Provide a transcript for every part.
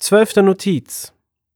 12. Notiz.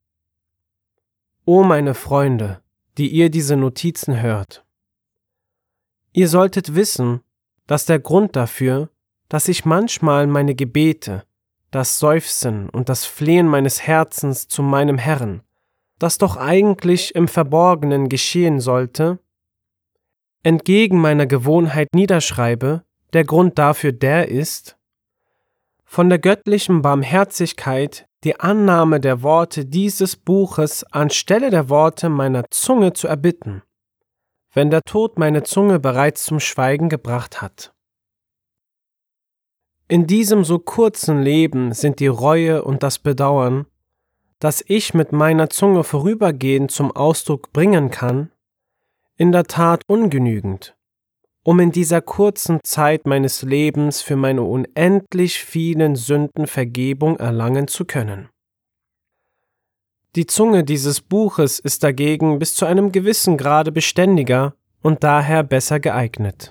O meine Freunde, die ihr diese Notizen hört. Ihr solltet wissen, dass der Grund dafür, dass ich manchmal meine Gebete, das Seufzen und das Flehen meines Herzens zu meinem Herrn, das doch eigentlich im Verborgenen geschehen sollte, entgegen meiner Gewohnheit niederschreibe, der Grund dafür der ist, von der göttlichen Barmherzigkeit die Annahme der Worte dieses Buches anstelle der Worte meiner Zunge zu erbitten, wenn der Tod meine Zunge bereits zum Schweigen gebracht hat. In diesem so kurzen Leben sind die Reue und das Bedauern, das ich mit meiner Zunge vorübergehend zum Ausdruck bringen kann, in der Tat ungenügend, um in dieser kurzen Zeit meines Lebens für meine unendlich vielen Sünden Vergebung erlangen zu können. Die Zunge dieses Buches ist dagegen bis zu einem gewissen Grade beständiger und daher besser geeignet.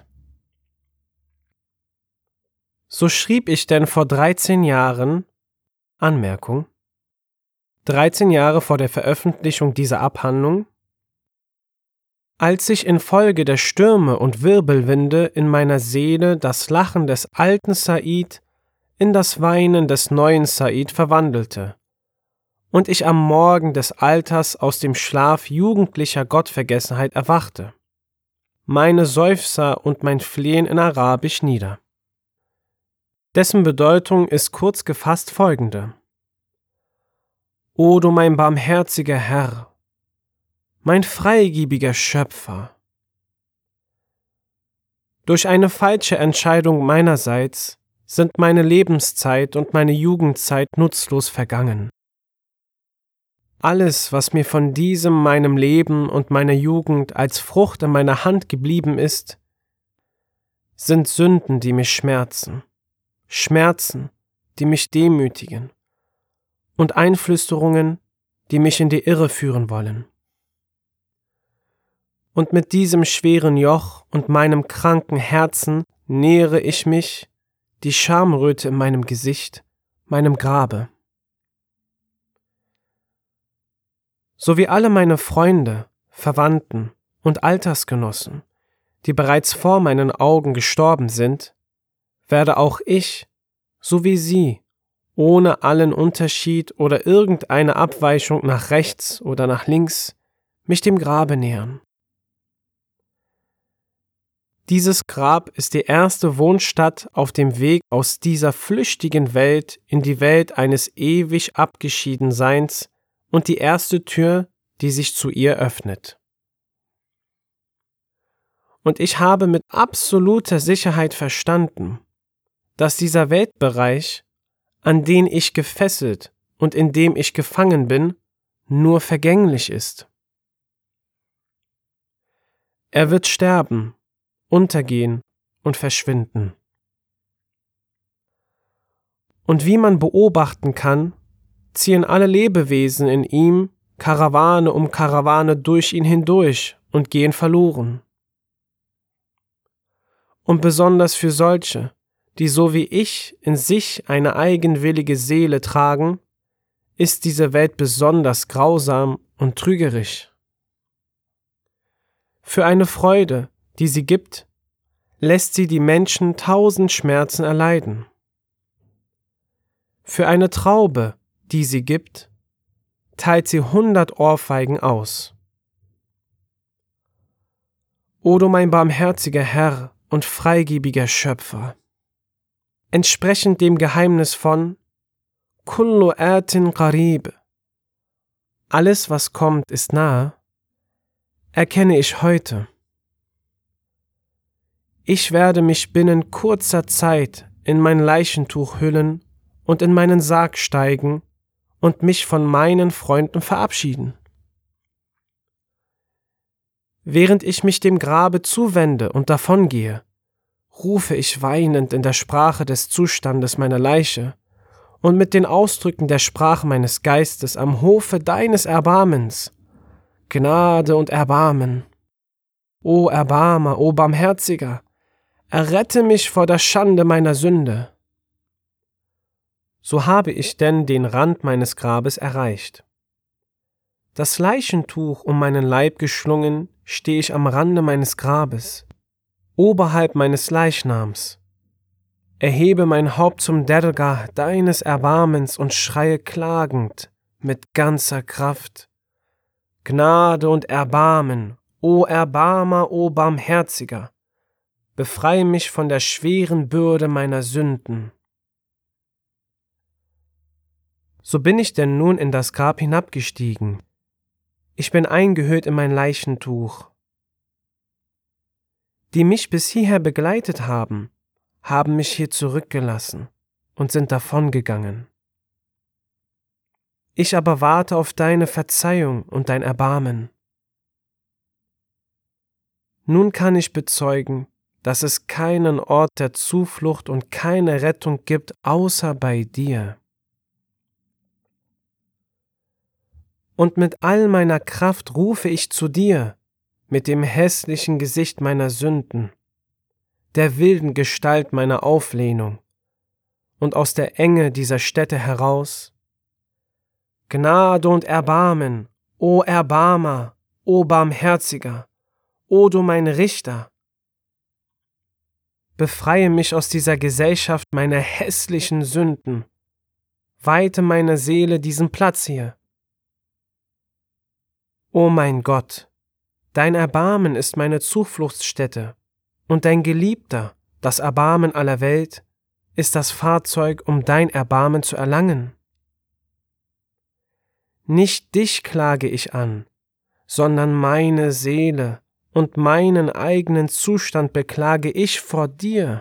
So schrieb ich denn vor 13 Jahren, Anmerkung, 13 Jahre vor der Veröffentlichung dieser Abhandlung, als sich infolge der Stürme und Wirbelwinde in meiner Seele das Lachen des alten Said in das Weinen des neuen Said verwandelte und ich am Morgen des Alters aus dem Schlaf jugendlicher Gottvergessenheit erwachte, meine Seufzer und mein Flehen in Arabisch nieder. Dessen Bedeutung ist kurz gefasst folgende: O du mein barmherziger Herr, mein freigebiger Schöpfer! Durch eine falsche Entscheidung meinerseits sind meine Lebenszeit und meine Jugendzeit nutzlos vergangen. Alles, was mir von diesem meinem Leben und meiner Jugend als Frucht in meiner Hand geblieben ist, sind Sünden, die mich schmerzen, Schmerzen, die mich demütigen, und Einflüsterungen, die mich in die Irre führen wollen. Und mit diesem schweren Joch und meinem kranken Herzen nähere ich mich, die Schamröte in meinem Gesicht, meinem Grabe. So wie alle meine Freunde, Verwandten und Altersgenossen, die bereits vor meinen Augen gestorben sind, werde auch ich, so wie sie, ohne allen Unterschied oder irgendeine Abweichung nach rechts oder nach links, mich dem Grabe nähern. Dieses Grab ist die erste Wohnstatt auf dem Weg aus dieser flüchtigen Welt in die Welt eines ewig Abgeschiedenseins und die erste Tür, die sich zu ihr öffnet. Und ich habe mit absoluter Sicherheit verstanden, dass dieser Weltbereich, an den ich gefesselt und in dem ich gefangen bin, nur vergänglich ist. Er wird sterben, untergehen und verschwinden. Und wie man beobachten kann, ziehen alle Lebewesen in ihm Karawane um Karawane durch ihn hindurch und gehen verloren. Und besonders für solche, die so wie ich in sich eine eigenwillige Seele tragen, ist diese Welt besonders grausam und trügerisch. Für eine Freude, die sie gibt, lässt sie die Menschen 1000 Schmerzen erleiden. Für eine Traube, die sie gibt, teilt sie 100 Ohrfeigen aus. O du mein barmherziger Herr und freigebiger Schöpfer! Entsprechend dem Geheimnis von Kullu atin qarib, alles was kommt ist nahe, erkenne ich heute. Ich werde mich binnen kurzer Zeit in mein Leichentuch hüllen und in meinen Sarg steigen und mich von meinen Freunden verabschieden. Während ich mich dem Grabe zuwende und davongehe, rufe ich weinend in der Sprache des Zustandes meiner Leiche und mit den Ausdrücken der Sprache meines Geistes am Hofe deines Erbarmens: Gnade und Erbarmen. O Erbarmer, o Barmherziger, errette mich vor der Schande meiner Sünde. so habe ich denn den Rand meines Grabes erreicht. Das Leichentuch um meinen Leib geschlungen, stehe ich am Rande meines Grabes, oberhalb meines Leichnams. Erhebe mein Haupt zum Dergah deines Erbarmens und schreie klagend mit ganzer Kraft: Gnade und Erbarmen, o Erbarmer, o Barmherziger, befreie mich von der schweren Bürde meiner Sünden. So bin ich denn nun in das Grab hinabgestiegen. Ich bin eingehüllt in mein Leichentuch. Die mich bis hierher begleitet haben mich hier zurückgelassen und sind davongegangen. Ich aber warte auf deine Verzeihung und dein Erbarmen. Nun kann ich bezeugen, dass es keinen Ort der Zuflucht und keine Rettung gibt, außer bei dir. Und mit all meiner Kraft rufe ich zu dir, mit dem hässlichen Gesicht meiner Sünden, der wilden Gestalt meiner Auflehnung, und aus der Enge dieser Stätte heraus: Gnade und Erbarmen, o Erbarmer, o Barmherziger, o du mein Richter. Befreie mich aus dieser Gesellschaft meiner hässlichen Sünden, weite meiner Seele diesen Platz hier. O mein Gott, dein Erbarmen ist meine Zufluchtsstätte, und dein Geliebter, das Erbarmen aller Welt, ist das Fahrzeug, um dein Erbarmen zu erlangen. Nicht dich klage ich an, sondern meine Seele und meinen eigenen Zustand beklage ich vor dir.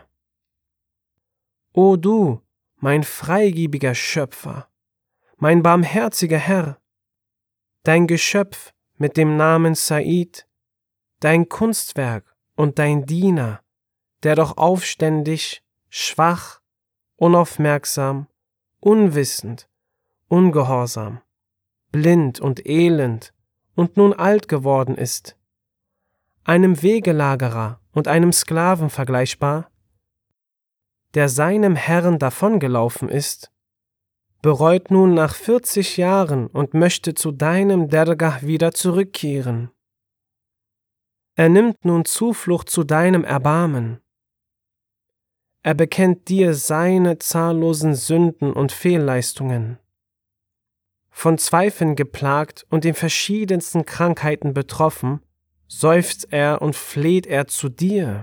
O du, mein freigebiger Schöpfer, mein barmherziger Herr, dein Geschöpf mit dem Namen Said, dein Kunstwerk und dein Diener, der doch aufständig, schwach, unaufmerksam, unwissend, ungehorsam, blind und elend und nun alt geworden ist, einem Wegelagerer und einem Sklaven vergleichbar, der seinem Herrn davongelaufen ist, bereut nun nach 40 Jahren und möchte zu deinem Dergah wieder zurückkehren. Er nimmt nun Zuflucht zu deinem Erbarmen. Er bekennt dir seine zahllosen Sünden und Fehlleistungen. Von Zweifeln geplagt und den verschiedensten Krankheiten betroffen, seufzt er und fleht er zu dir.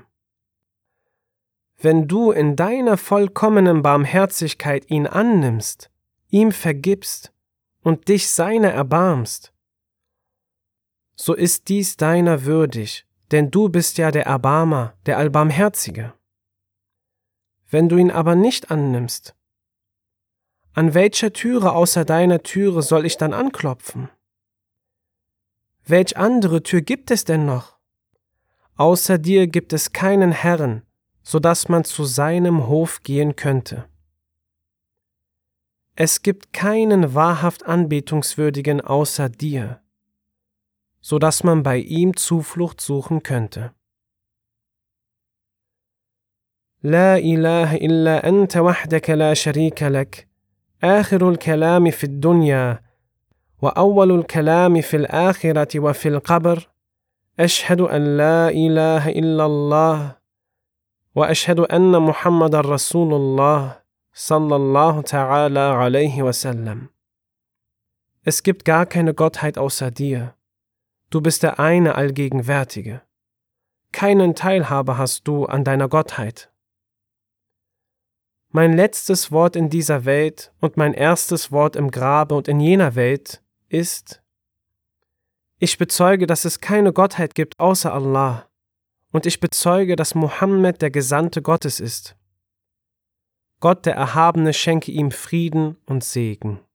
Wenn du in deiner vollkommenen Barmherzigkeit ihn annimmst, ihm vergibst und dich seiner erbarmst, so ist dies deiner würdig, denn du bist ja der Erbarmer, der Allbarmherzige. Wenn du ihn aber nicht annimmst, an welcher Türe außer deiner Türe soll ich dann anklopfen? Welch andere Tür gibt es denn noch? Außer dir gibt es keinen Herrn, so dass man zu seinem Hof gehen könnte. Es gibt keinen wahrhaft Anbetungswürdigen außer dir, so dass man bei ihm Zuflucht suchen könnte. La ilaha illa anta wahdaka la sharika lak, akhirul kalami fid dunya, wa awwalul kalami fil akhirati wa fil qabr, ashhadu an la ilaha illa Allah, wa ashhadu anna Muhammadan Rasulullah, sallallahu ta'ala alaihi wasallam. Es gibt gar keine Gottheit außer dir. Du bist der eine Allgegenwärtige. Keinen Teilhabe hast du an deiner Gottheit. Mein letztes Wort in dieser Welt und mein erstes Wort im Grabe und in jener Welt ist: Ich bezeuge, dass es keine Gottheit gibt außer Allah, und ich bezeuge, dass Mohammed der Gesandte Gottes ist. Gott der Erhabene schenke ihm Frieden und Segen.